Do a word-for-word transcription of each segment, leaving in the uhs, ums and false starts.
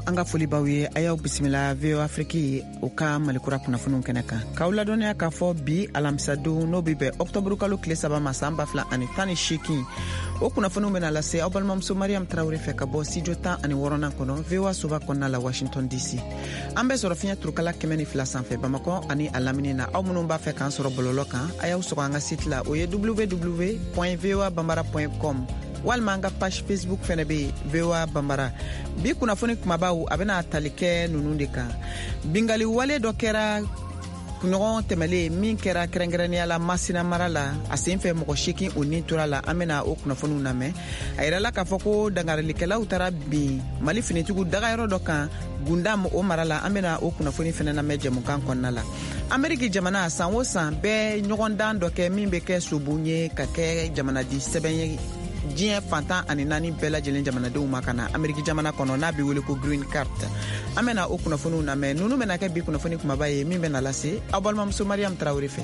anga foli baw ye ayaw bisimila V O Afrique o ka malikura kunnafoniw kɛnɛ kan k'aw ladɔnniya k'a fɔ bi alamisadon n'o bi bɛn octobre kalo tile saba ma san ba fila ani tan ni seegin o kunnafoniw bɛna lase aw balimamuso Mariam Traoré fɛ ka bɔ studio tan ani wɔɔrɔnan kɔnɔ V O A soba kɔnɔna la Washington D C an bɛ sɔrɔ fiɲɛ turukala kɛmɛ ni fila sanfɛ Bamakɔ ani a lamini na aw minnu b'a fɛ k'an sɔrɔ bɔlɔlɔ kan a y'aw sɔgɔ an ka site la o ye w w w point v o a bambara point com walima an ka page Facebook fɛnɛ be V O A Bambara. Bi kunnafoni kumabaw a bɛna tali kɛ nunu de kan. Bingali wale dɔ kɛra kunɲɔgɔn tɛmɛlen min kɛra kɛrɛnkɛrɛnnenya la Masina mara la a sen fɛ mɔgɔ seegin o ni tora la an bɛna o kunnafoniw lamɛn. A yirala k'a fɔ ko dangarilikɛlaw taara bin Mali finitigiw dagayɔrɔ dɔ kan Gundam o mara la an bɛna o kunnafoni fɛnɛ lamɛn jɛmukan kɔnɔna la. Ameriki jamana san o san bɛɛ ɲɔgɔn dan dɔ kɛ min bɛ kɛ sobon ye ka kɛ jamanadi sɛbɛn ye diɲɛ fantan ani naani bɛɛ lajɛlen jamanadenw ma ka na Ameriki jamana kɔnɔ n'a bɛ wele ko green card. An bɛna o kunnafoniw lamɛn nunu bɛna kɛ bi kunnafoni kumaba ye min bɛna lase aw balimamuso Mariam Traoré fɛ.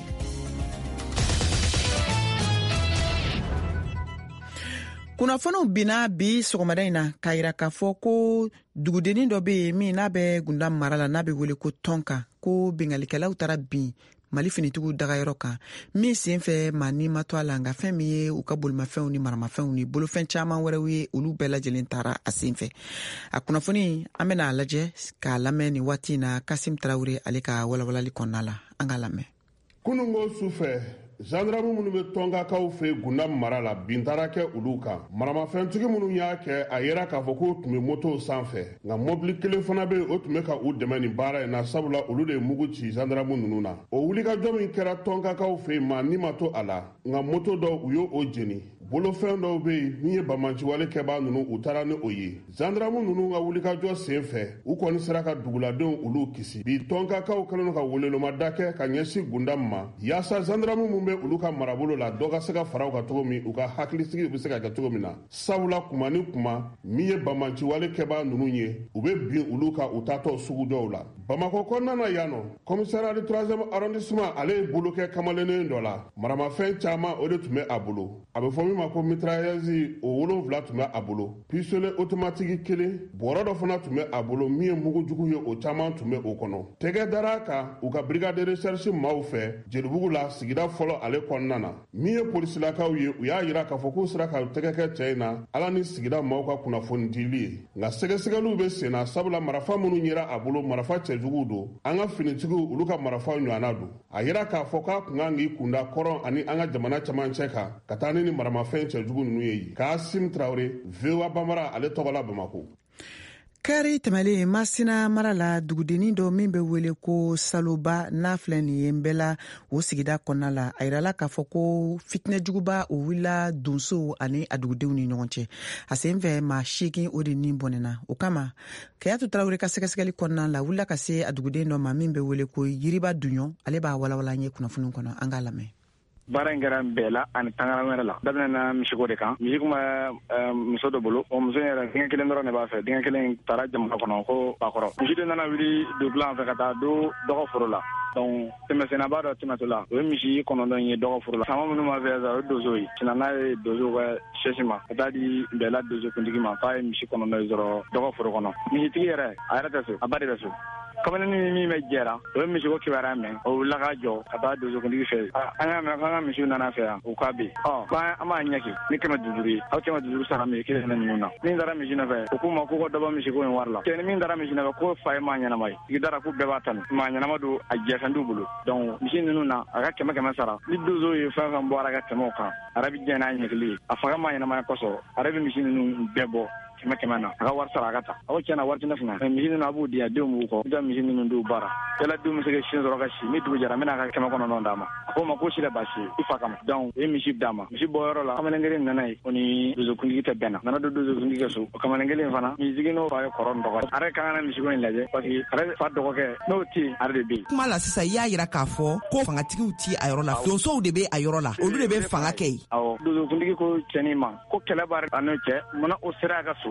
Kunnafoniw bina bi sɔgɔmada in na k'a yira k'a fɔ ko dugudennin dɔ bɛ yen min n'a bɛ Gundam mara la n'a bɛ wele ko Tɔnka ko bengalikɛlaw taara bin Mali finitigiw dagayɔrɔ kan min sen fɛ maa ni ma to a la nka fɛn min ye u ka bolimafɛnw ni maramafɛnw ni bolofɛn caman wɛrɛw ye olu bɛɛ lajɛlen taara a sen fɛ. A kunnafoni an bɛna a lajɛ k'a lamɛn ni waati na Kasim Traoré ale ka walawalali kɔnɔna la an ka lamɛn. Kunungo sufɛ gendarme minnu bɛ Tɔnkakaw fɛ Gundam mara la bin taara kɛ olu kan. Maramafɛntigi minnu y'a kɛ a yera k'a fɔ k'u tun bɛ moto sanfɛ nka mobili kelen fana bɛ o tun bɛ ka u dɛmɛ nin baara in na sabula olu de ye mugu ci gendarme ninnu na. O wulikajɔ min kɛra Tɔnkakaw fɛ maa ni ma to a la nka moto dɔw u y'o o jeni. Bolofɛn dɔw bɛ yen min ye bamanciwale kɛbaa ninnu u taara ni o ye. Gendarme ninnu ka wulikajɔ sen fɛ u kɔni sera ka duguladenw olu kisi. Bi Tɔnkakaw kɛlen ka welelomada kɛ ka ɲɛsin Gundam ma yaasa gendarme minnu bɛ olu ka marabolo la dɔ ka se ka fara u ka cogo min u ka hakilisigi bɛ se ka kɛ cogo min na. Sabula kuma ni kuma min ye bamanciwale kɛbaa ninnu ye u bɛ bin olu ka u taatɔ sugu dɔw la. Bamakɔ kɔnɔna na yan nɔ commissariat du troisième arrondissement ale ye bolo kɛ kamalennen dɔ la. Maramafɛn caman o de tun bɛ a bolo. A bɛ fɔ min ma ko mitrailleuse o wolonwula tun bɛ a bolo. Pistolet automatique kelen bɔrɔ dɔ fana tun bɛ a bolo min ye mugujugu ye o caman tun bɛ o kɔnɔ. Tɛgɛ dara kan u ka brigade de recherche maaw fɛ Jelibugu la sigida fɔlɔ ale kɔnɔna na. Min ye polisilakaw ye u y'a yira k'a fɔ k'u sera ka tɛgɛ kɛ cɛ in na ala ni sigida maaw ka kunnafoni dili ye. Nka sɛgɛsɛgɛliw bɛ sen na sabula marafa minnu yera a bolo marafa cɛjuguw don an ka finitigiw olu ka marafa ɲɔgɔnna don. A yira k'a fɔ k'a kun kan k'i kunda kɔrɔn ani an ka jamana camancɛ kan ka taa ni ni maramafɛn cɛjugu ninnu ye. Kasim Traoré V O A Bambara ale tɔgɔ la Bamakɔ. Kari tɛmɛlen Masina mara la dugudennin dɔ min bɛ wele ko Saloba n'a filɛ nin ye Nbɛla o sigida kɔnɔna la a yirala k'a fɔ ko fitinɛjuguba o wulila donso ani a dugudenw ni ɲɔgɔn cɛ a sen fɛ maa seegin o de ni bɔnɛna o kama Kayatu Traoré ka sɛgɛsɛgɛli kɔnɔna la wulila ka se a duguden dɔ ma min bɛ wele ko Yiriba Duɲɔ ale b'a walawala an ye kunnafoni kɔnɔ an k'a lamɛn. Baara in kɛra bɛɛ la ani tangara wɛrɛ la daminɛna misiko de kan misi kuma muso dɔ bolo o muso yɛrɛ denkɛ kelen dɔrɔn de b'a fɛ denkɛ kelen taara jamana kɔnɔ ko bakɔrɔ misi de nana wuli dugulan fɛ ka taa don dɔgɔ foro la donc tɛmɛsenna b'a dɔ tɛmɛtɔ la o ye misi kɔnɔntɔn ye dɔgɔ foro la sama minnu ma fɛ sa o ye dozo ye sinna n'a ye dozo ka sɛsi ma ka taa di bɛɛla dozo kuntigi ma k'a ye misi kɔnɔntɔn ye sɔrɔ dɔgɔ foro kɔnɔ misitigi yɛrɛ a yɛrɛ tɛ so a ba de bɛ so kamalenin min bɛ jɛra o ye misiko kibaruya mɛn o wulila ka jɔ ka taa dozokuntigi fɛ an y'a mɛn k'an ka misiw nana fɛ yan u k'a bɛ ɔ k'an an b'a ɲɛki ni kɛmɛ duuru ye aw kɛmɛ duuru sara misi kelen fɛnɛ ninnu na min taara misi nɔfɛ u k'u ma k'u ka dɔ bɔ misiko in wari la cɛ ni min taara misi nɔfɛ ko fa ye maa ɲɛnama ye tigi dara k'u bɛɛ b'a tanu maa ɲɛnama don a jɛfɛn t'u bolo donc misi ninnu na a ka kɛmɛ kɛmɛ sara ni dozo ye fɛn fɛn bɔ a ka tɛmɛ o kan a yɛrɛ bɛ diɲɛ n'a ɲɛkili ye a fa ka maa ɲɛnamaya kosɔn a yɛrɛ bɛ misi ninnu bɛɛ bɔ kɛmɛ kɛmɛ na a ka wari sara a ka taa aw tiɲɛna wari tɛ ne fana misi ninnu a b'u di yan denw b'u kɔ i ka misi ninnu d'u baara yala denw bɛ se ka sin sɔrɔ ka si ni dugu jɛra n bɛna a ka kɛmɛ kɔnɔntɔn d'a ma a ko ma ko si la baasi ye i fa kama donc o ye misi d'a ma misi bɔ yɔrɔ la kamalen kelen nana ye o ni dozokuntigi tɛ bɛnna nana don dozokuntigi ka so o kamalen kelen fana misigi n'o fa ye kɔrɔ dɔgɔ a yɛrɛ ka kan ka misiko in lajɛ parce que a yɛrɛ fa dɔgɔkɛ n'o tɛ yen a yɛrɛ de bɛ yen. Kuma la sisan i y'a yira k'a fɔ ko fangatigiw ti a yɔrɔ la donsow de bɛ a yɔrɔ la olu de bɛ fanga kɛ yen. awɔ dozokuntigi ko cɛnin ma ko kɛlɛ b'a a n'o cɛ munna o sera a ka so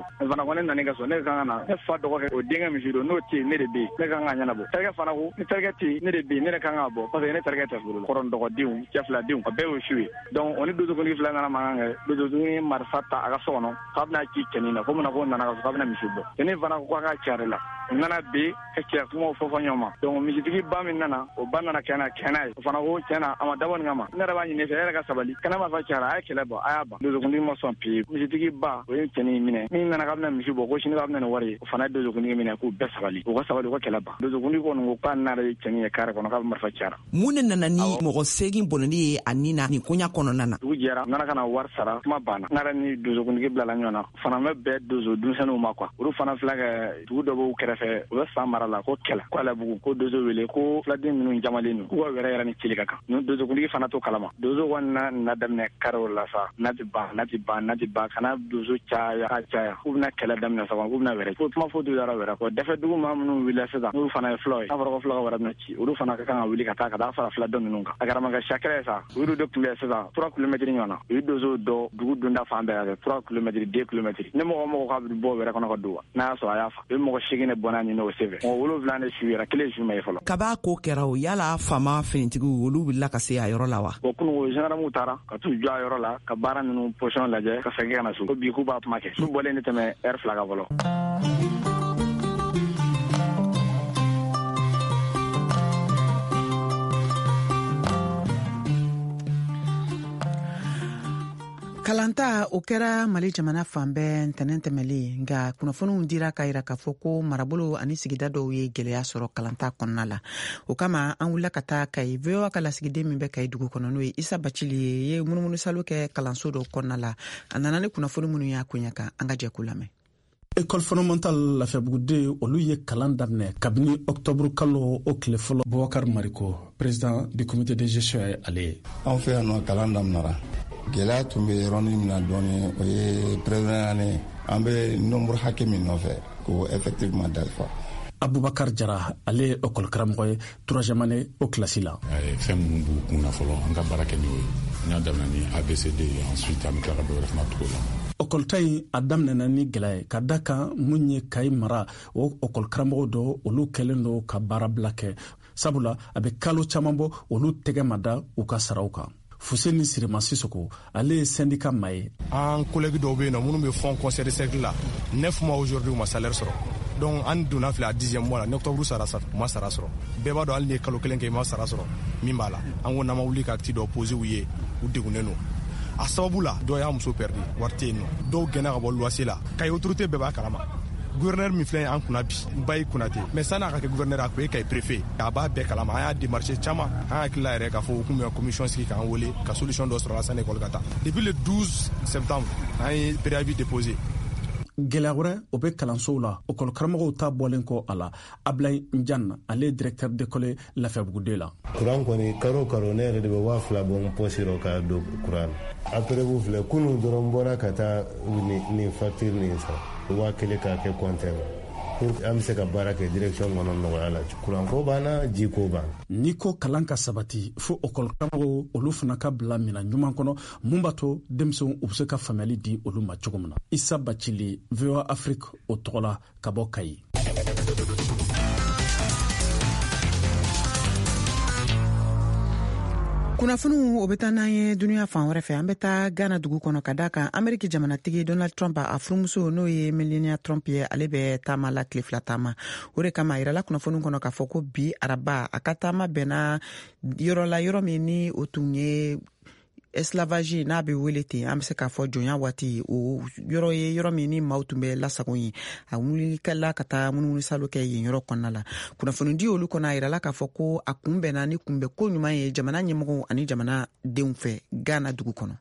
fana ko ne nani ka so ne kan na ne fa dɔgɔ kɛ o denkɛ misi don n'o ti ne de be ne kan ka ɲanabɔ terikɛ fana ko ni terikɛ ti ne de be ne kan ka bɔ parce que ne terikɛ tɛ furu kɔrɔn dɔgɔdenw cɛ filadenw a bɛɛ y'o su ye donc on ni dosokuni fila nana mankan kɛ dosokuni marifa ta a ka so kɔnɔ k'a bɛna ci cɛnin na ko mun na ko nana ka so k'a bɛna misi bɔ cɛnin fana ko k'a ka cari la u nana be ka cɛ kumaw fɔ fɔ ɲɔgɔn ma donc misitigi ba min nana o ba nana kɛnɛ kɛnɛ ye o fana ko cɛna a ma dabɔ nin kama ne yɛrɛ b'a ɲini fɛ e yɛrɛ ka sabali kɛnɛ ma fa cayara a ye kɛlɛ bɔ a y'a ban dosokuni ma sɔn pewu misitigi ba o ye cɛnin minɛ min nana k'a bɛna misi bɔ ko sini k'a bɛna nin wari ye o fana ye dosokuni minɛ k'u bɛɛ sabali u ka sabali u ka kɛlɛ ban dosokuni kɔni ko k'a nare ye cɛnin ye kare kɔnɔ k'a bɛ marifa cayara mun ne nana ni mɔgɔ segin bɔnɛni ye a nin na nin koɲa kɔnɔna na dugu jɛra nana ka na wari sara kuma banna nare ni dosokunigi bilala ɲɔgɔn na fana bɛ bɛɛ doso denmisɛnninw ma quoi olu fana filɛ kɛ dugu dɔ b'u kɛrɛfɛ u bɛ san mara la ko kɛlɛ ko alabugu ko doso wele ko filaden ninnu jamalen don k'u ka wɛrɛ yɛrɛ ni cili ka kan ni dosokunigi fana to kalama doso kɔni na na daminɛ karew la sa n'a ti ban n'a ti ban n'a ti ban kana doso caya ka caya k'u bɛna kɛlɛ daminɛ sa k'u bɛna wɛrɛ ko kuma fɔ du yara wɛrɛ ko dɛfɛ dugu maa minnu wulila sisan n'olu fana ye fulaw ye n'a fɔra ko fulaw ka wɛrɛ bɛna ci olu fana ka kan ka wuli ka taa ka taa fara filadenw ninnu kan a kɛra ma kɛ sakɛrɛ ye sa olu de tun bɛ sisan trois kilomètres ɲɔgɔn na u ye doso dɔ dugu donda fan bɛɛ ka kɛ trois kilomètres deux kilomètres ni mɔgɔ mɔgɔ k'a bɛ bɔ wɛrɛ kɔnɔ ka don wa n'a y'a sɔrɔ a y'a fa u ye mɔgɔ segin de bɔnna ɲini o senfɛ mɔgɔ wolonwula de su yɛrɛ kelen su ma ye fɔlɔ kab'a ko kɛra o yala faama finitigiw olu wulila ka se a yɔrɔ la wa bon kununko gendarmew taara ka t'u jɔ a yɔrɔ la ka baara ninnu position lajɛ ka segin ka na so ko bi k'u b'a kuma kɛ su bɔlen de tɛmɛ heure fila ka fɔlɔ kalanta o kɛra mali jamana fan bɛɛ ntɛnɛn tɛmɛlen nka kunnafoniw dira k'a yira k'a fɔ ko marabolo ani sigida dɔw ye gwɛlɛya sɔrɔ kalanta kɔnɔna la o kama an wulila ka taa Kayi V O A ka lasigiden min bɛ Kayi dugu kɔnɔ n'o ye Isa Bacili ye ye munumunisalo kɛ kalanso dɔw kɔnɔna la a nana ni kunnafoni minnu y'a koɲa kan an ka jɛ k'u lamɛn. École fondamentale Lafiyabugude olu ye kalan daminɛ kabini octobre kalo o tile fɔlɔ. Boubacar Mariko, président du comité de gestion ye ale ye. An fɛ yan nɔ kalan daminɛra gɛlɛya tun bɛ yɔrɔnin min na dɔɔni o ye président ye an bɛ nombre hakɛ min nɔfɛ ko effectivement dalifa. Abubakar Jara ale ye école karamɔgɔ ye troisième année o classe la. Fɛn minnu b'u kunna fɔlɔ an ka baara kɛ n'o ye an y'a daminɛ ni A B C D ensuite an bɛ tila ka dɔ wɛrɛ fana tugu la. École ta in a daminɛna ni gɛlɛya ye ka da kan mun ye Kayi mara o école karamɔgɔ dɔ olu kɛlen don ka baara bila kɛ sabula a bɛ kalo caman bɔ olu tɛgɛ ma da u ka saraw kan. Fuseni Sirima Sisoko ale ye syndicat maa ye. An collègue dɔw bɛ yen nɔ minnu bɛ fond conseil de cercle la neuf mois aujourd'hui u ma salaire sɔrɔ donc an donna filɛ a dixième mois la ni octobre sara sa u ma sara sɔrɔ bɛɛ b'a dɔn hali ni ye kalo kelen kɛ i ma sara sɔrɔ min b'a la an ko n'an ma wuli ka acte dɔ poser u ye u degunnen don a sababu la dɔw y'a muso perdu wari tɛ yen nɔ dɔw gɛnna ka bɔ loyer la Kayi autorité bɛɛ b'a kalama gouverneur min filɛ an kunna bi Bayi Konate mais san'a ka kɛ gouverneur a tun ye Kayi préfet a b'a bɛɛ kalama an y'a démarché caman an hakilila yɛrɛ k'a fɔ u kun bɛ commission sigi k'an wele ka solution dɔ sɔrɔ la sanni école ka taa depuis le douze septembre an ye préavis déposé. Gɛlɛya wɛrɛ o bɛ kalansow la école karamɔgɔw ta bɔlen kɔ a la Ablaye Njan ale ye directeur d'école Lafiyabugude la. Kuran kɔni karo karo ne yɛrɛ de bɛ waa fila bɔ n poche rɔ k'a don kuran na après bu filɛ kunu dɔrɔn bɔra ka taa nin facture nin sara waa kelen k'a kɛ compteur pour an bɛ se ka baara kɛ direction kɔnɔ nɔgɔya la kuran ko banna ji ko banna. N'i ko kalan ka sabati fo école karamɔgɔw olu fana ka bila minɛn ɲuman kɔnɔ mun b'a to denmisɛnw u bɛ se ka faamuyali di olu ma cogo min na. Isa Bacili V O A Afrique o tɔgɔ la ka bɔ Kayi. kunnafoniw o bɛ taa n'an ye duniya fan wɛrɛ fɛ an bɛ taa Ghana dugu kɔnɔ ka da kan Ameriki jamanatigi Donald Trump a furumuso n'o ye Melania Trump ye ale bɛ taama la tile fila taama o de kama a yirala kunnafoniw kɔnɔ k'a fɔ ko bi araba a ka taama bɛnna yɔrɔ la yɔrɔ min ni o tun ye esclavage n'a bɛ wele ten an bɛ se k'a fɔ jɔnya waati o yɔrɔ ye yɔrɔ min ni maaw tun bɛ lasago ye a wulikɛla ka taa munumunisalo kɛ yen yɔrɔ kɔnɔna la kunnafoni di olu kɔnɔ a yirala k'a fɔ ko a kun bɛnna ni kunbɛ ko ɲuman ye jamana ɲɛmɔgɔw ani jamana denw fɛ Ghana dugu kɔnɔ.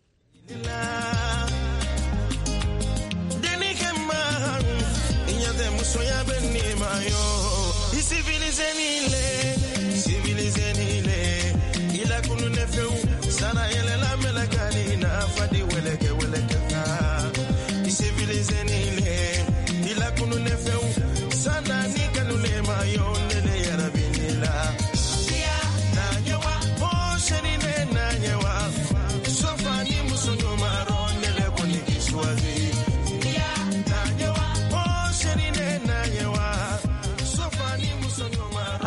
Sana ele la melakani na fadi weleke weleke ka civilize ni le ila kunu nefeu sana ni kanule mayo nele yarabinila ya na nyewa o sheni ne na nyewa sofa ni musunyo maro nele koni kiswazi ya na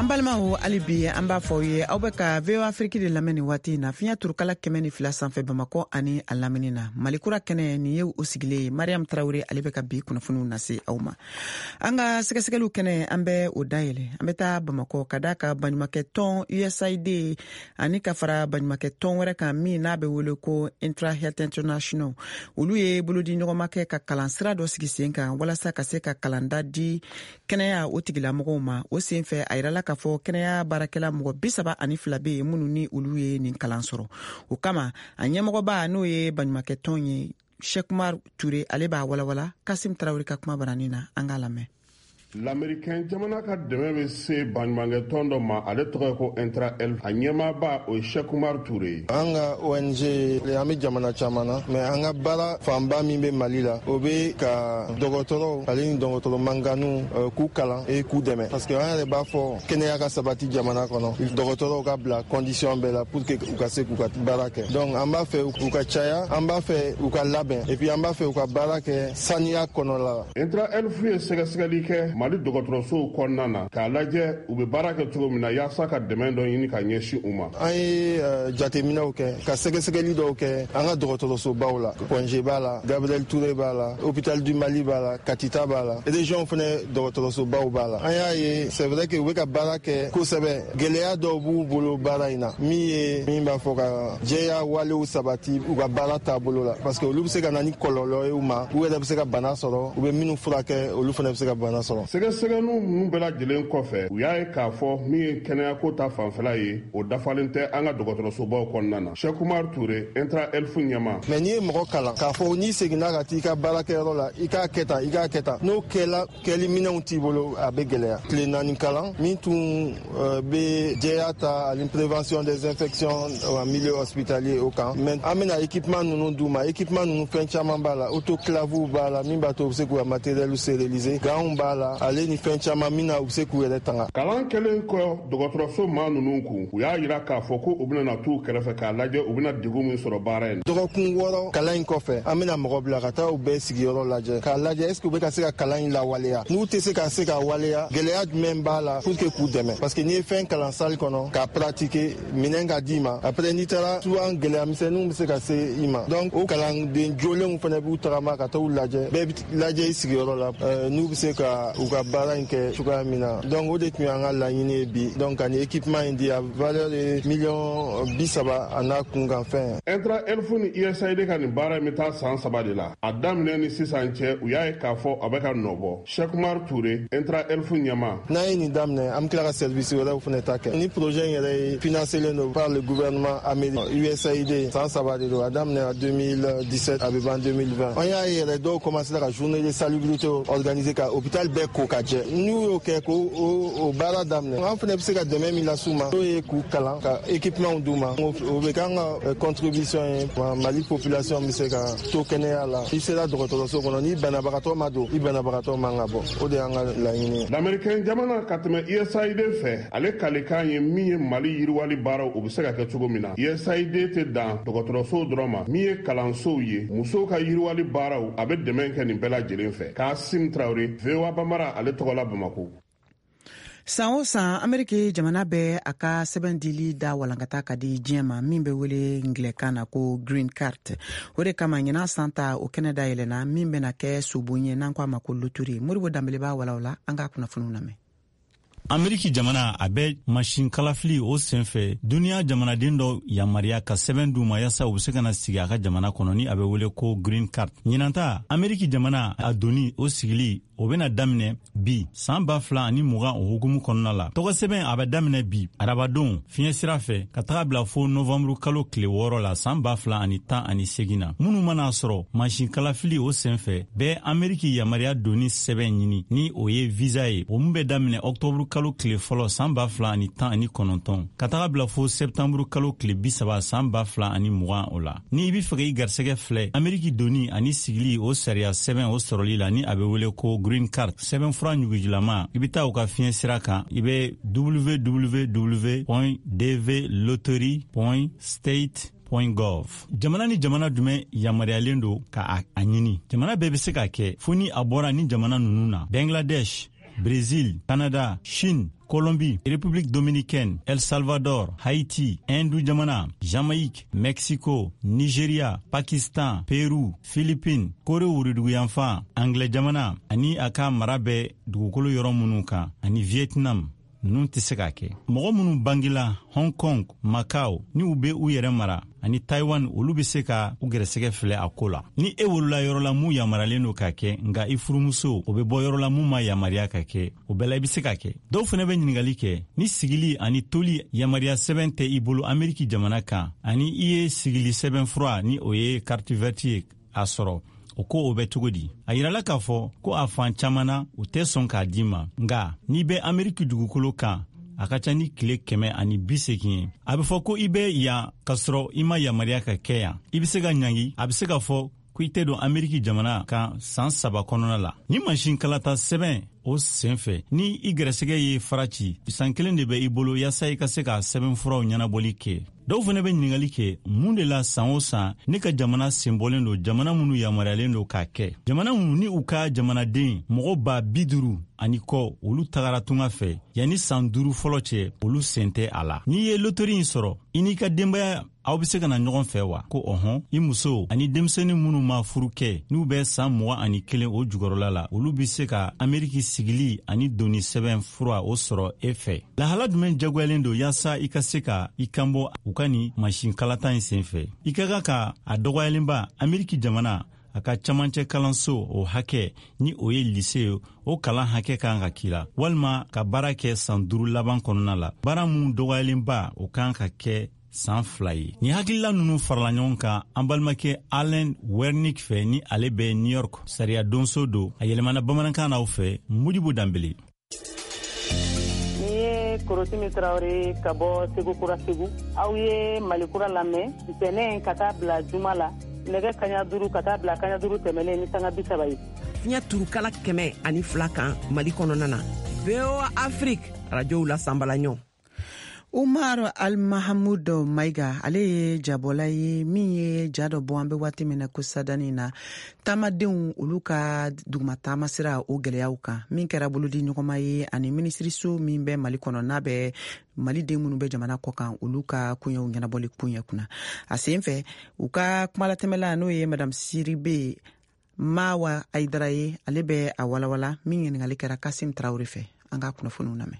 an balimaw hali bi an b'a fɔ ye aw bɛ ka V O Afrique de lamɛn nin waati na fiɲɛ turukala kɛmɛ ni fila sanfɛ Bamakɔ ani a lamini na Malikura kɛnɛ nin ye o sigilen Mariam Traoré ale bɛ ka bi kunnafoniw lase aw ma an ka sɛgɛsɛgɛliw kɛnɛ an bɛ o dayɛlɛ an bɛ taa Bamakɔ ka da ka baɲumankɛ tɔn U S A I D ani ka fara baɲumankɛ tɔn wɛrɛ kan min n'a bɛ wele ko Intra Health International olu ye bolodi ɲɔgɔnma kɛ ka kalan sira dɔ sigi sen kan walasa ka se ka kalanda di kɛnɛya o tigilamɔgɔw ma o sen fɛ a yirala k'a fɔ kɛnɛya baarakɛla mɔgɔ bi saba ani fila bɛ yen minnu ni olu ye nin kalan sɔrɔ o kama a ɲɛmɔgɔba n'o ye baɲumankɛ tɔn ye Shekumar Ture ale b'a walawala Kasim Traoré ka kuma barani na an k'a lamɛn. L'Américain jamana ka dɛmɛ bɛ se baɲumankɛ tɔn dɔ ma ale tɔgɔ ye ko Intra Health a ɲɛmaaba o ye Shekumar Ture. An ka O N G an bɛ jamana caman na mais an ka baara fanba min bɛ Mali la o bɛ ka dɔgɔtɔrɔw ale ni dɔgɔtɔrɔ manganu k'u kalan et k'u dɛmɛ parce que an yɛrɛ b'a fɔ kɛnɛya ka sabati jamana kɔnɔ dɔgɔtɔrɔw ka bila condition bɛɛ la pour que u ka se k'u ka baara kɛ donc an b'a fɛ u ka caya an b'a fɛ u ka labɛn et puis an b'a fɛ u ka baara kɛ saniya kɔnɔ la. Intra Health ye sɛgɛsɛgɛli kɛ Mali dɔgɔtɔrɔsow kɔnɔna na k'a lajɛ u bɛ baara kɛ cogo min na yaasa ka dɛmɛ dɔ ɲini ka ɲɛsin u ma. An ye jateminɛw kɛ ka sɛgɛsɛgɛli dɔw kɛ an ka dɔgɔtɔrɔsobaw la Pongé b'a la Gabriel Touré b'a la Hôpital du Mali b'a la Katita b'a la région fɛnɛ dɔgɔtɔrɔsobaw b'a la an y'a ye c'est vrai que u bɛ ka baara kɛ kosɛbɛ gɛlɛya dɔw b'u bolo baara in na min ye min b'a fɔ ka jɛya walew sabati u ka baara taabolo la parce que olu bɛ se ka na ni kɔlɔlɔ ye u ma u yɛrɛ bɛ se ka bana sɔrɔ u bɛ minnu furakɛ olu fɛnɛ bɛ se ka bana sɔrɔ. Sɛgɛsɛgɛliw ninnu bɛɛ lajɛlen kɔfɛ u y'a ye k'a fɔ min ye kɛnɛyako ta fanfɛla ye o dafalen tɛ an ka dɔgɔtɔrɔsobaw kɔnɔna na. Shekumar Ture Intra Health ɲɛma. Mais n'i ye mɔgɔ kalan k'a fɔ n'i seginna ka t'i ka baarakɛyɔrɔ la i k'a kɛ tan i k'a kɛ tan n'o kɛla kɛli minɛnw t'i bolo a bɛ gɛlɛya. Tile naani kalan min tun bɛ jɛya ta ani prévention des infections en milieu hospitalier o kan mais an bɛna équipement ninnu d'u ma équipement ninnu fɛn caman b'a la autoclaves b'a la min b'a to u bɛ se k'u ka matériel stériliser gants b'a la ale ni fɛn caman min na u bɛ se k'u yɛrɛ tanga. Kalan kɛlen kɔ dɔgɔtɔrɔso maa ninnu kun u y'a jira k'a fɔ ko u bɛna na t'u kɛrɛfɛ k'a lajɛ u bɛna degun min sɔrɔ baara in na. Dɔgɔkun wɔɔrɔ kalan in kɔfɛ an bɛna mɔgɔ bila ka taa u bɛɛ sigiyɔrɔ lajɛ k'a lajɛ est-ce que u bɛ ka se ka kalan in lawaleya n'u tɛ se ka se ka waleya gɛlɛya jumɛn b'a la pour que k'u dɛmɛ parce que n'i ye fɛn kalan salle kɔnɔ k'a pratiquer minɛn ka d'i ma après n'i taara souvent gɛlɛya misɛnninw bɛ se ka se i ma donc o kalanden jolenw fana b'u tagama ka taa u lajɛ bɛɛ bɛ lajɛ i sigiyɔrɔ la n'u bɛ se ka u ka baara in kɛ cogoya min na donc o de tun y'an ka laɲini ye bi donc ani équipement in di a valeur de miliyɔn bi saba a n'a kunkan fɛn. Intra Health ni U S A I D ka nin baara in bɛ taa san saba de la a daminɛ ni sisan cɛ u y'a ye k'a fɔ a bɛ ka nɔbɔ. Shekumar Ture Intra Health ɲɛma. N'an ye nin daminɛ an bɛ tila ka service wɛrɛw fana ta kɛ ni projet in yɛrɛ ye financé don par le gouvernement américain U S A I D san saba de don a daminɛ en deux mille dix-sept a bɛ ban deux mille vingt. An y'a ye yɛrɛ dɔw commencé ka journée de salubrité organisé ka hôpital bɛɛ ko ka jɛ n'u y'o kɛ ko o baara daminɛ an fana bɛ se ka dɛmɛ min las'u ma n'o ye k'u kalan ka équipement d'u ma o bɛ k'an ka contribution ye Mali population bɛ se ka to kɛnɛya la i sera dɔgɔtɔrɔso kɔnɔ ni banabagatɔ ma don i banabagatɔ man ka bɔ o de y'an ka laɲini ye. L'Américain jamana ka tɛmɛ U S A I D fɛ ale kalekan ye min ye Mali yiriwali baaraw o bɛ se ka kɛ cogo min na U S A I D tɛ dan dɔgɔtɔrɔsow dɔrɔn ma min ye kalansow ye musow ka yiriwali baaraw a bɛ dɛmɛ kɛ nin bɛɛ lajɛlen fɛ. Kasim Traoré V O A Bamara ale tɔgɔ la Bamako. San o san Ameriki jamana bɛ a ka sɛbɛn dili da walankata ka di diɲɛ ma min bɛ wele Ngilɛkan na ko Green Card o de kama ɲinan san ta o kɛnɛ da yɛlɛna min bɛna kɛ sobon ye n'an ko a ma ko lotori Moribo Danbele b'a walawala an ka kunnafoniw lamɛn. Ameriki jamana a bɛ machine kalafili o senfɛ duniya jamanaden dɔ yamaruya ka sɛbɛn d'u ma yasa u bɛ se ka na sigi a ka jamana kɔnɔ ni a bɛ wele ko Green Card. Ɲinanta Ameriki jamana a doni o sigili o bɛna daminɛ bi san ba fila ani mugan o hukumu kɔnɔna la. Tɔgɔ sɛbɛn a bɛ daminɛ bi arabadon fiɲɛ sira fɛ ka taga bila fo nɔvanburu kalo tile wɔɔrɔ la san ba fila ani tan ani segin na. Minnu mana sɔrɔ machine kalafili o senfɛ bɛɛ Ameriki yamaruya doni sɛbɛn ɲini ni o ye visa ye o mun bɛ daminɛ octobre kalo tile fɔlɔ san ba fila ani tan ani kɔnɔntɔn ka taga bila fo septembre kalo tile bi saba san ba fila ani mugan o la. Ni i bɛ fɛ i garisɛgɛ filɛ Ameriki doni ani sigili o sariya sɛbɛn o sɔrɔli la ni a bɛ wele ko Green Card sɛbɛn fura ɲugujilama i bɛ taa u ka fiɲɛ sira kan i bɛ w w w point d v lottery point state point gov. Jamana ni jamana jumɛn yamaruyalen don ka a ɲini jamana bɛɛ bɛ se ka kɛ fo ni a bɔra ni jamana ninnu na Bangladesh, Brésil, Canada, Chine, Colombie, République dominicaine, El Salvador, Haïti, Hindu jamana, Jamaïque, Mexico, Nigeria, Pakistan, Pérou, Philippines, Corée wuriduguyanfan, Anglais jamana, ani aka marabe dugukolo yɔrɔ minnu kan, ani Vietnam. Nun tɛ se ka kɛ. Mɔgɔ minnu bangila Hong Kong, Macau, ni u be u yɛrɛ mara, ani Taiwan olu be se ka u gɛrɛsɛgɛ filɛ a ko la. Ni e wolola yɔrɔ la mun yamaralen do ka kɛ, nga i furumuso o be bɔ yɔrɔ la mun ma yamariya ka kɛ, o bɛɛ la i be se ka kɛ. Dɔw fɛnɛ be ɲininkali kɛ, ni sigili ani toli yamariya sɛbɛn tɛ i bolo Ameriki jamana kan, ani i ye sigili sɛbɛn fura ni o ye carte verte ye a sɔrɔ, o ko o bɛ cogo di? A yirala k'a fɔ ko a fan caman na u tɛ sɔn k'a di ma, nga n'i bɛ Ameriki dugukolo kan a ka ca ni tile kɛmɛ ani bi segin ye. A bɛ fɔ ko i bɛ yan k'a sɔrɔ i ma yamariya ka kɛ yan. I bɛ se ka ɲangi, a bɛ se ka fɔ ko i tɛ don Ameriki jamana kan san saba kɔnɔna la. Ni mansin kalata sɛbɛn o senfɛ, ni i gɛrɛsɛgɛ ye fara ci, san kelen de bɛ i bolo yaasa i ka se ka sɛbɛn furaw ɲɛnabɔli kɛ. Dɔw fɛnɛ bɛ ɲininkali kɛ mun de la san o san ne ka jamana senbɔlen don jamana minnu yamariyalen don k'a kɛ. Jamana minnu ni u ka jamanaden mɔgɔ ba bi duuru ani kɔ olu tagara tunga fɛ yanni san duuru fɔlɔ cɛ olu sen tɛ a la. N'i ye lotori in sɔrɔ i n'i ka denbaya aw be se ka na ɲɔgɔn fɛ wa? Ko ɔhɔn, i muso ani denmisɛnnin minnu ma furu kɛ n'u bɛ san mugan ani kelen o jugɔrɔla la olu be se ka Ameriki sigili ani doni sɛbɛn fura o sɔrɔ e fɛ. Lahala jumɛn jagoyalen don yaasa i ka se ka i kanbɔ u ka ni mansin kalata in senfɛ? I ka ka ka a dɔgɔyalenba Ameriki jamana a ka camancɛ kalanso o hakɛ ni o ye lycée o kalan hakɛ kan ka k'i la, walima ka baara kɛ san duuru laban kɔnɔna la. Baara mun dɔgɔyalenba o kan ka kɛ san fila ye. Ni hakilila nunu farala ɲɔgɔn kan an balimakɛ Allen Wernick fɛ ni ale bɛ New York sariya donso do a yɛlɛmana bamanankan n'aw fɛ Mudibu Dambele. Ni ye Korosimi Traoré ka bɔ Segu Kura Segu, aw ye Malikura lamɛn ntɛnɛn ka taa bila juma la nɛgɛ kaɲa duuru ka taa bila kaɲa duuru tɛmɛlen ni sanga bi saba ye. Fiɲɛ turukala kɛmɛ ani fila kan Mali kɔnɔna na. V O A Afrique radiow la sanbala ɲɔ. Umar Al-Mahamudo Maiga ale ye jabɔla ye min ye ja dɔ bɔ an bɛ waati min na ko sadani na taamadenw olu ka duguma taama sira o gɛlɛyaw kan min kɛra bolodi ɲɔgɔnma ye ani minisiriso min bɛ Mali kɔnɔ n'a bɛ Maliden minnu bɛ jamana kɔ kan olu ka kuɲɛw ɲɛnabɔli kuɲɛ kunna a sen fɛ u ka kumalatɛmɛla n'o ye Madame Siribe Mawa Aidara ye ale bɛ a walawala min ɲininkali kɛra Kasim Traoré fɛ an ka kunnafoniw lamɛn.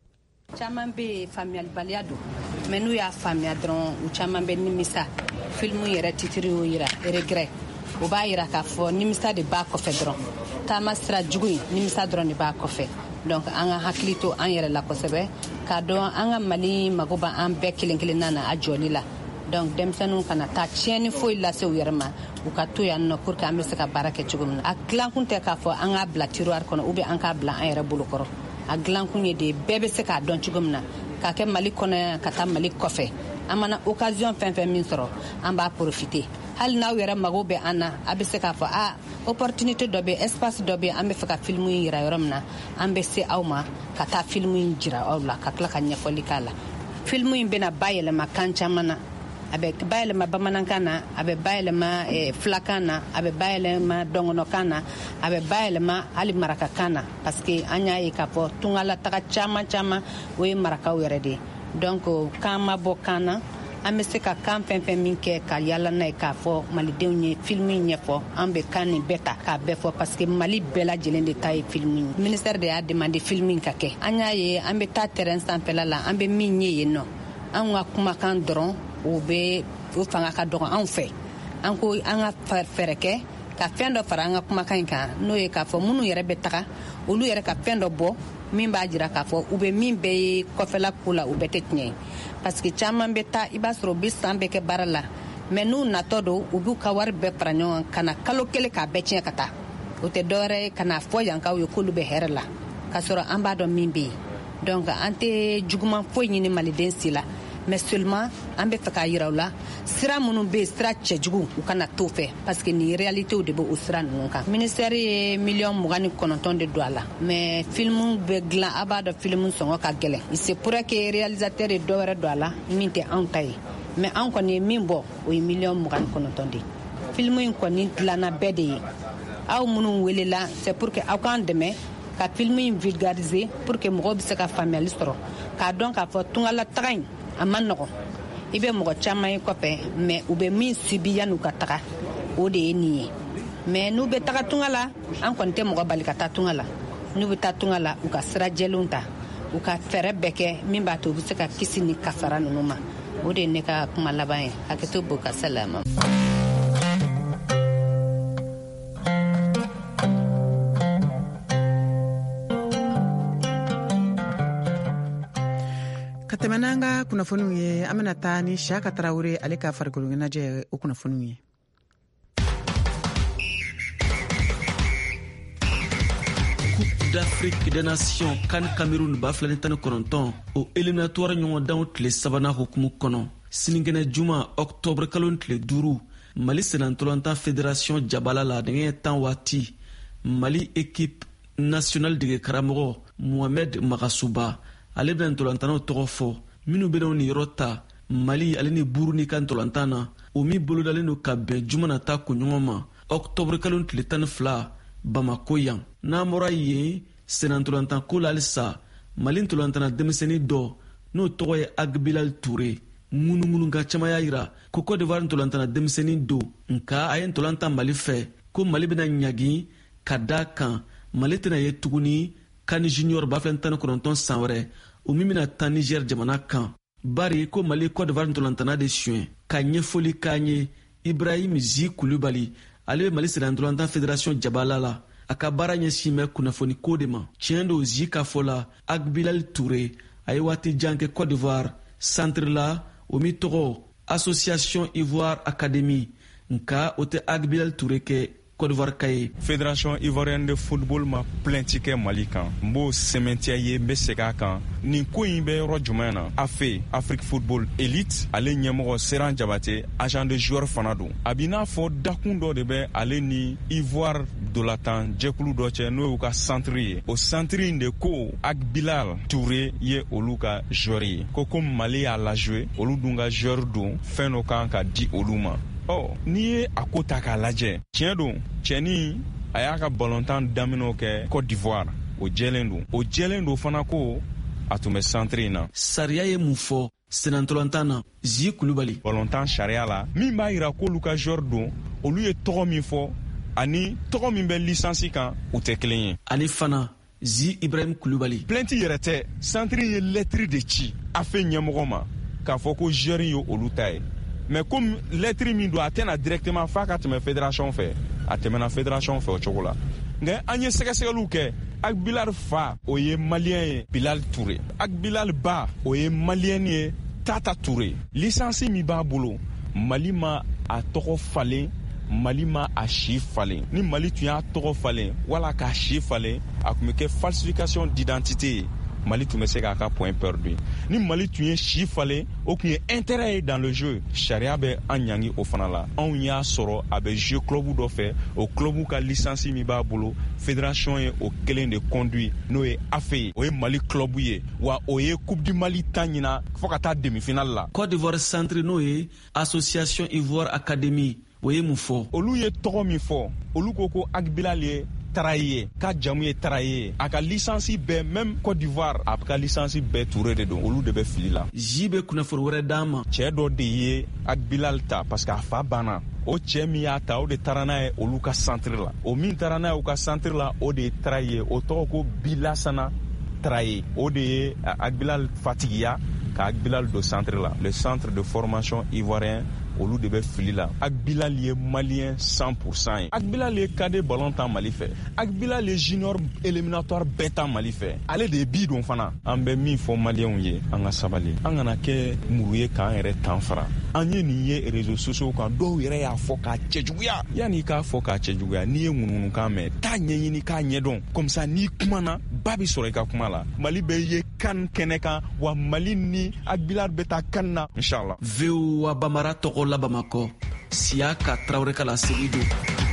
Caman bɛ faamuyalibaliya don mais n'u y'a faamuya dɔrɔn u caman bɛ nimisa filmu yɛrɛ titiri y'o yira regret o b'a yira k'a fɔ nimisa de b'a kɔfɛ dɔrɔn taama sira jugu in nimisa dɔrɔn de b'a kɔfɛ donc an ka hakili to an yɛrɛ la kosɛbɛ k'a dɔn an ka Mali mago bɛ an bɛɛ kelen kelen na a jɔli la donc denmisɛnninw kana taa tiɲɛni foyi lase u yɛrɛ ma u ka to yan nɔ pour que an bɛ se ka baara kɛ cogo min na a dilankun tɛ k'a fɔ an k'a bila tiroir kɔnɔ ou bien an k'a bila an yɛrɛ bolokɔrɔ a dilankun ye de bɛɛ bɛ se k'a dɔn cogo min na k'a kɛ Mali kɔnɔ ka taa Mali kɔfɛ an mana occasion fɛn fɛn min sɔrɔ an b'a profiter hali n'aw yɛrɛ mago bɛ an na a bɛ se k'a fɔ a opportunité dɔ bɛ espace dɔ bɛ an bɛ fɛ ka film in yira yɔrɔ min na an bɛ se aw ma ka taa film in jira aw la ka tila ka ɲɛfɔli k'a la film in bɛna bayɛlɛma kan caman na a bɛ bayɛlɛma bamanankan na a bɛ bayɛlɛma filakan na a bɛ bayɛlɛma dɔngɔnɔkan na a bɛ bayɛlɛma hali marakakan na parce que an y'a ye k'a fɔ tungala taga caman caman o ye marakaw yɛrɛ de ye donc kan ma bɔ kan na an bɛ se ka kan fɛn fɛn min kɛ ka yala n'a ye k'a fɔ malidenw ye film in ɲɛfɔ an bɛ kan nin bɛɛ ta k'a bɛɛ fɔ parce que Mali bɛɛ lajɛlen de ta ye film in ministère de y'a demandé film in ka kɛ an y'a ye an bɛ taa terrain sanfɛla la an bɛ min ye yen nɔ an ka kumakan dɔrɔn o bɛ o fanga ka dɔgɔ anw fɛ an ko an ka fɛɛrɛ kɛ ka fɛn dɔ fara an ka kumakan in kan n'o ye k'a fɔ minnu yɛrɛ bɛ taga olu yɛrɛ ka fɛn dɔ bɔ min b'a jira k'a fɔ u bɛ min bɛɛ ye kɔfɛla ko la u bɛɛ tɛ tiɲɛ ye parce que caman bɛ taa i b'a sɔrɔ u bɛ san bɛɛ kɛ baara la mais n'u natɔ don u b'u ka wari bɛɛ fara ɲɔgɔn kan ka na kalo kelen k'a bɛɛ tiɲɛ ka taa o tɛ dɔwɛrɛ ye ka na fɔ yankaw ye k'olu bɛ hɛrɛ la k'a sɔrɔ an b'a dɔn min bɛ yen donc an tɛ juguman foyi ɲini maliden si la mais seulement an bɛ fɛ k'a yira u la sira minnu bɛ yen sira cɛjugu u kana t'o fɛ parce que ni réalitéw de bɛ o sira ninnu kan ministère ye miliyɔn mugan ni kɔnɔntɔn de don a la mais film bɛ dilan a b'a dɔn film sɔngɔ ka gɛlɛn il se pourrait que réalisateur ye dɔ wɛrɛ don a la min tɛ anw ta ye mais anw kɔni ye min bɔ o ye miliyɔn mugan ni kɔnɔntɔn de ye film in kɔni dilanna bɛɛ de ye aw minnu welela c'est pour que aw k'an dɛmɛ ka film in vulgariser pour que mɔgɔw bɛ se ka faamuyali sɔrɔ k'a dɔn k'a fɔ tungala taga in a man nɔgɔn i bɛ mɔgɔ caman ye kɔfɛ mais u bɛ min sibi yan'u ka taga o de ye nin ye mais n'u bɛ taga tunga la an kɔni tɛ mɔgɔ bali ka taa tunga la n'u bɛ taa tunga la u ka sira jɛlenw ta u ka fɛɛrɛ bɛɛ kɛ min b'a to u bɛ se ka kisi ni kasara ninnu ma o de ye ne ka kuma laban ye hakɛto b'o ka salama. ka tɛmɛ n'an ka kunnafoniw ye an bɛna taa ni Siyaka Tarawele ale ka farikolo ɲɛnajɛ o kunnafoniw ye. d'Afrique des Nations kan Cameroun ba filani tan kɔnɔntɔn o éliminatoire ɲɔgɔndanw tile sabanan hukumu kɔnɔ sinikɛnɛ juma octobre kalo tile duuru Mali senatɔlɔntan fédération jabala la nɛgɛ tan waati Mali équipe nationale dege karamɔgɔ Mohamed Magasuba ale bɛna ntɔlɔntanaw tɔgɔ fɔ minnu bɛna ni yɔrɔ ta Mali ale ni buru ni ka ntɔlɔntan na o min bolodalen don ka bɛn juma nata kunɲɔgɔn ma octobre kalo tile tan ni fila Bamako yan n'an bɔra yen senatɔlɔntan ko la halisa Mali ntɔlɔntana denmisɛnnin dɔ n'o tɔgɔ ye Agbilal Touré munumunu ka caman y'a yira ko Côte d'Ivoire ntɔlɔntana denmisɛnnin don nka a ye ntɔlɔntan Mali fɛ ko Mali bɛna ɲagi ka da kan Mali tɛna ye tuguni Kani Junior ba filɛ tan ni kɔnɔntɔn san wɛrɛ o min bɛna taa Niger jamana kan bari ko Mali Côte d'Ivoire ntɔlɔntana de suɲɛ ka ɲɛfɔli k'an ye Ibrahim Zi Kulubali ale bɛ Mali senatɔlɔntan fédération jabala la a ka baara ɲɛsin bɛ kunnafoni ko de ma tiɲɛ don Zi ka fɔ la Agbilal Touré a ye waati jan kɛ Côte d'Ivoire centre la o min tɔgɔ Association Ivoire Academy nka o tɛ Agbilal Touré kɛ Côte d'Ivoire ka ye. Fédération ivoirienne de football ma plainte kɛ Mali kan n b'o sɛmɛntiya ye n bɛ segin a kan nin ko in bɛ yɔrɔ jumɛn na A F E Afrique Football Elite ale ɲɛmɔgɔ Seran Jabate agent de joueur fana don a b'i n'a fɔ dakun dɔ de bɛ ale ni Ivoire dolatan jɛkulu dɔ cɛ n'o y'u ka centre ye o centre in de ko Agbilal Touré ye olu ka joueur ye ko komi Mali y'a lajoué olu dun ka joueur don fɛn dɔ kan ka di olu ma. Oh, n'i ye a ko ta k'a lajɛ tiɲɛ don cɛnin a y'a ka balontan daminɛw kɛ Côte d'Ivoire o jɛlen don o jɛlen don fana ko a tun bɛ centre in na. Sariya ye mun fɔ senatɔlɔntan na Zi Kulubali. Balontan sariya la min b'a yira k'olu ka joueur don olu ye tɔgɔ min fɔ ani tɔgɔ min bɛ lisansi kan u tɛ kelen ye. Ale fana Zi Ibrahim Kulubali. Plainte yɛrɛ tɛ centre in ye lettre de ci A F E ɲɛmɔgɔ ma k'a fɔ ko joueur ye olu ta ye. Mais comme lettre min do a tɛna directement fa ka tɛmɛ fédération fɛ a tɛmɛna fédération fɛ o cogo la nka an ye sɛgɛsɛgɛliw kɛ Agbilal fa o ye malien ye Bilal Touré Agbilal ba o ye malien ye Tata Touré licence min b'a bolo Mali ma a tɔgɔ falen Mali ma a si falen ni Mali tun y'a tɔgɔ falen wala k'a si falen a tun bɛ kɛ falsification d'identité ye Mali tun bɛ se k'a ka point perdu ni Mali tun ye si falen o tun ye intérêt ye dans le jeu sariya bɛ an ɲangi o fana la anw y'a sɔrɔ a bɛ jeu club dɔ fɛ o club ka licence min b'a bolo fédération ye o kelen de conduit n'o ye A F E o ye Mali club ye wa o ye coupe du Mali ta ɲina fo ka taa demi-finale la. Côte d'Ivoire centre n'o ye Association Ivoire Academy o ye mun fɔ olu ye tɔgɔ min fɔ olu ko ko Agbilal ye Taraye ka jamu ye Taraye a ka licence bɛɛ même Côte d'Ivoire a ka licence bɛɛ Touré de don olu de bɛ fili la. Zi bɛ kunnafoni wɛrɛ d'an ma cɛ dɔ de ye Agbilal ta parce que a fa banna o cɛ min y'a ta o de taara n'a ye olu ka centre la o min taara n'a ye u ka centre la o de ye Taraye o tɔgɔ ko Bilasana Taraye o de ye Agbilal fatigiya ka Agbilal do centre la le centre de formation ivoirien olu de bɛ fili la. Agbilal ye malien cent pour cent ye. Agbilal ye cadet ballon tan Mali fɛ. Agbilal ye junior éliminatoire bɛɛ tan Mali fɛ. Ale de ye bi don fana. An bɛ min fɔ malienw ye an ka sabali. An kana kɛ muru ye k'an yɛrɛ tan fara. An ye nin ye réseaux sociaux kan dɔw yɛrɛ y'a fɔ k'a cɛjuguya. Yanni i k'a fɔ k'a cɛjuguya n'i ye ŋunuŋunukan mɛn taa ɲɛɲini k'a ɲɛdɔn comme ça n'i kumana ba bi sɔrɔ i ka kuma la. Mali bɛ ye kan kɛnɛ kan wa Mali ni Agbilal bɛ taa kan na inchallah. V O A Bamara tɔgɔ la Bamako Siyaka Tarawele ka laseli don.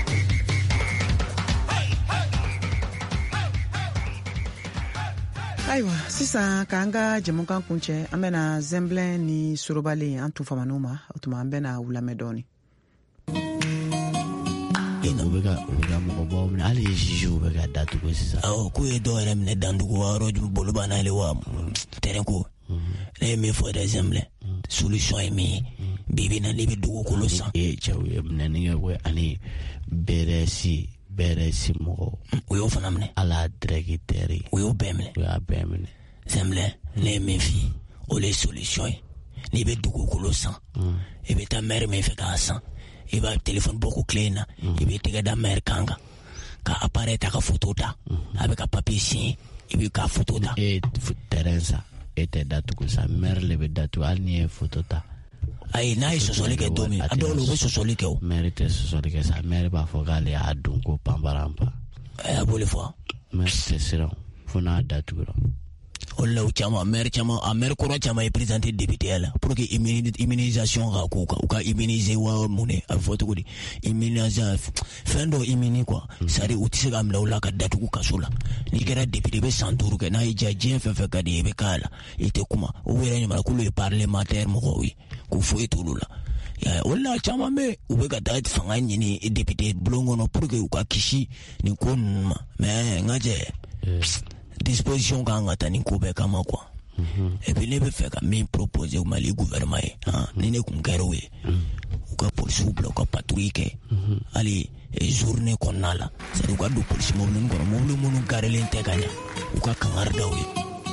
Ayiwa sisan k'an ka jɛmukan kuncɛ an bɛna Zɛnbilɛn ni Sorobale an tun famana u ma o tuma an bɛna u lamɛn dɔɔni. ina ubega ubega mo bo mna ali jiju ubega datu ko sisa aw ku e do re mne dandu ko waro jum bolu bana le wa tere ko le mi fo des exemple solution e mi bibi na libi du ko lo san e chaw e mna ni we ani beresi beresi mo o yo fana mne ala dragiteri o yo bemle o ya bemle semble le mi fi o les solutions ni be du ko lo san e be ta mère me fe ka san e ba téléphone beaucoup clé na e be tega da mère kanga ka appareil ta ka photo ta avec un papier signé e be ka photo ta e Teresa e te datu ko sa mère le be datu al ni photo ta ay na iso soli ke domi adolo be so soli ke o mère te so soli ke sa mère ba fogale adun ko pambarampa e abole fo mère te sira fona datu ko olla uchama mer chama amer ko chama e présenté député là pour que immunisation ga ko ka immuniser wa mune a vote ko di immunisation fendo immuni quoi sari utise ga mla ula ka datu ku kasula ni kera député be santuru ke na ija je fe fe ka di be kala ite kuma o wera ni mala ku le parlementaire mo ko wi ku fo etulula ya olla chama me ube ga dat fanga ni député blongo no pour que ka kishi ni ko ma me ngaje disposition ka ngata ni ko be kama kwa et puis ne be fait ka mi proposer au Mali gouvernement hein ni ne kunkero we ka police ou bloc patrouille ke ali e journée konala c'est du do police mo non ngoro mo lo mo non kare len teganya u ka kangarda we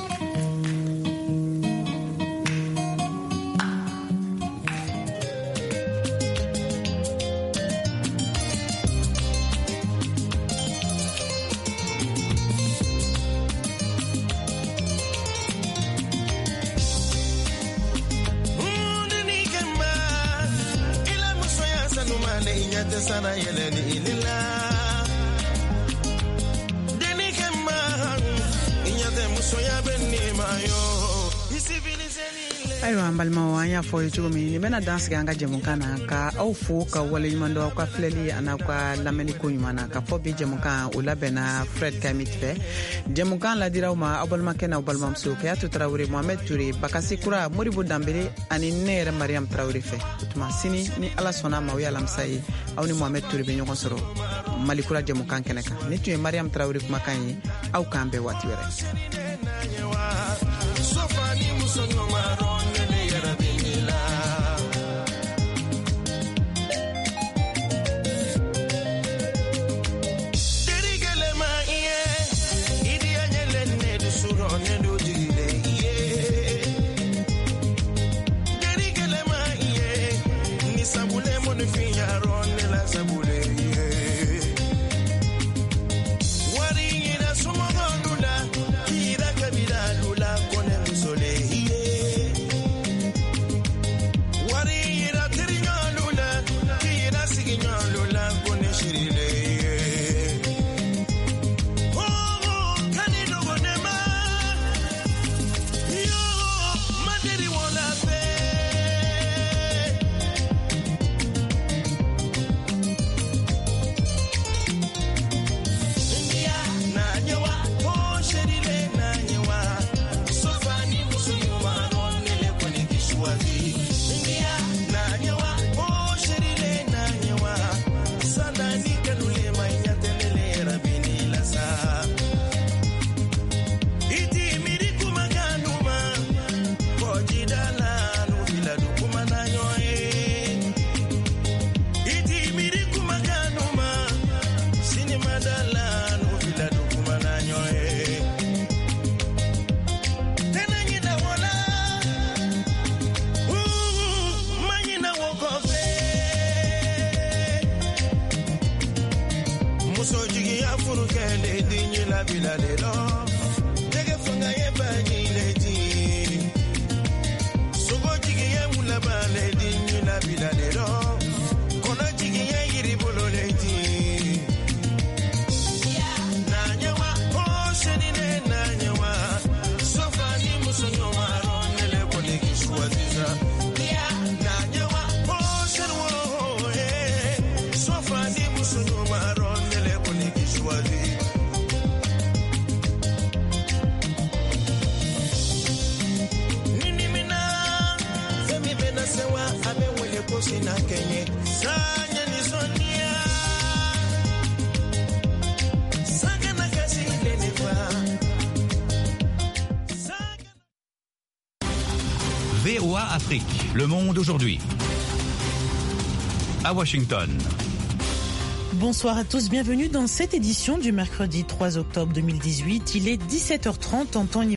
sana yeleni ilila deni kema inyate musoya benni mayo ayiwa an balimaw an y'a fɔ ye cogo min nin bɛna dan sigi an ka jɛmukan na ka aw fo ka waleɲuman dɔn aw ka filɛli an'aw ka lamɛnni ko ɲuman na ka fɔ bi jɛmukan o labɛnna Fred Kamit fɛ jɛmukan ladiraw ma aw balimakɛ n'aw balimamuso Kayatu Tarawele Mohamed Ture Bakasi Kura Modibo Dambele ani ne yɛrɛ Mariam Tarawele fɛ o tuma sini ni Ala sɔnna ma o ye alamisa ye aw ni Mohamed Ture bɛ ɲɔgɔn sɔrɔ Malikura jɛmukan kɛnɛ kan ni tun ye Mariam Tarawele kumakan ye aw k'an bɛɛ waati wɛrɛ V O A Afrique, Le Monde aujourd'hui. À Washington. Bonsoir à tous, bienvenue dans cette édition du mercredi trois octobre deux mille dix-huit. Il est dix-sept heures trente en temps